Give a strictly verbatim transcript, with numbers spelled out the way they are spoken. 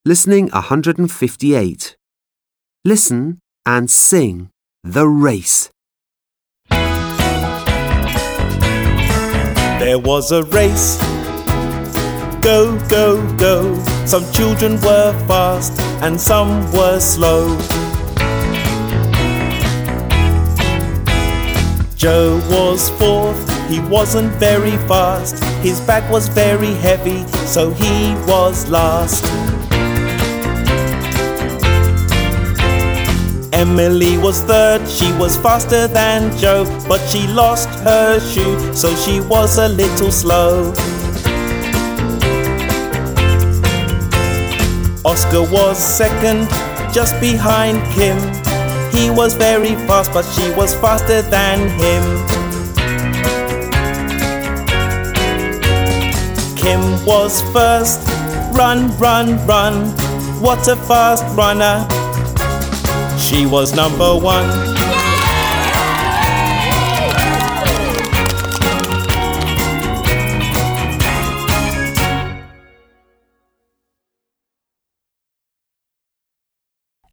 Listening one hundred fifty-eight. Listen and sing The Race. There was a race. Go, go, go. Some children were fast and some were slow. Joe was fourth, he wasn't very fast. His bag was very heavy, so he was last. Emily was third, she was faster than Joe, but she lost her shoe, so she was a little slow. Oscar was second, just behind Kim. He was very fast, but she was faster than him. Kim was first, run, run, run. What a fast runner. She was number one.